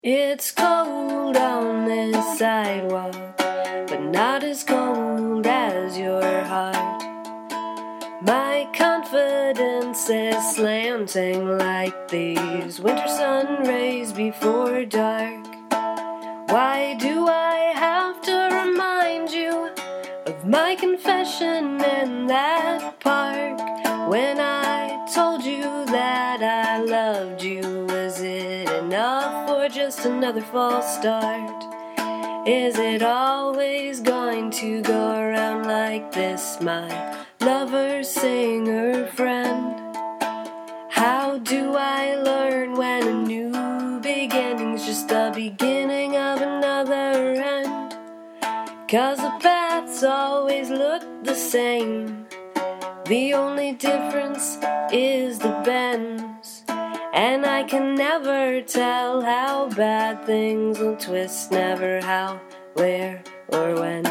It's cold on this sidewalk, but not as cold as your heart. My confidence is slanting like these winter sun rays before dark. Why do I have to remind you of my confession in that park? When I told you that I loved you, was it enough or just another false start? Is it always going to go around like this, my lover, singer, friend? How do I learn when a new beginning's just the beginning of another end? 'Cause the paths always look the same, the only difference is the bends. And I can never tell how bad things will twist, never how, where, or when.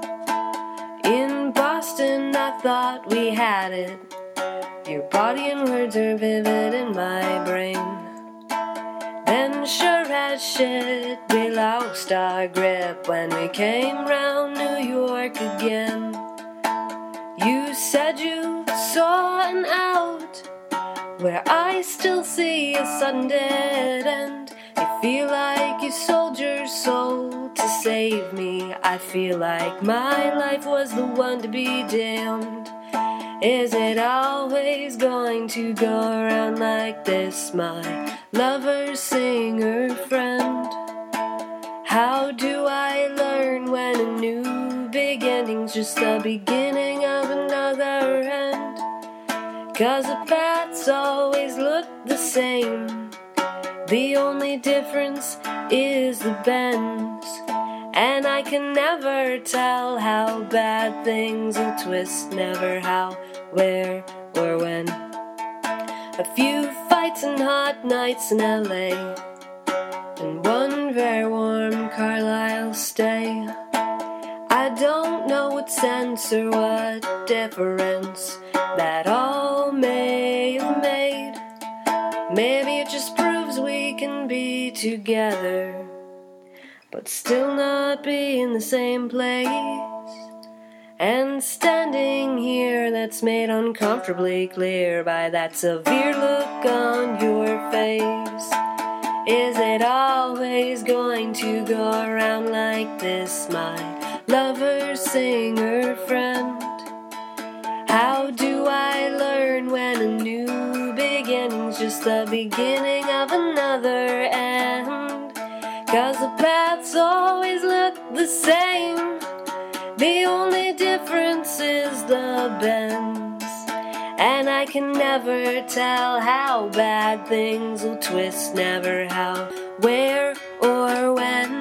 In Boston I thought we had it, your body and words are vivid in my brain. Then sure as shit we lost our grip when we came round New York again. You said you saw an out where I still see a sudden dead end. You feel like you sold your soul to save me. I feel like my life was the one to be damned. Is it always going to go around like this, my lover, singer, friend? How do I learn when a new beginning's just the beginning of another end? 'Cause the paths always look the same, the only difference is the bends. And I can never tell how bad things will twist, never how, where, or when. A few fights and hot nights in LA, and one very warm Carlisle stay. I don't know what sense or what difference that all may have made. Maybe it just proves we can be together, but still not be in the same place. And standing here, that's made uncomfortably clear by that severe look on your face. Is it always going to go around like this, my lover, singer, friend? How do I learn when a new beginning's just the beginning of another end? 'Cause the paths always look the same, the only difference is the bends. And I can never tell how bad things will twist, never how, where, or when.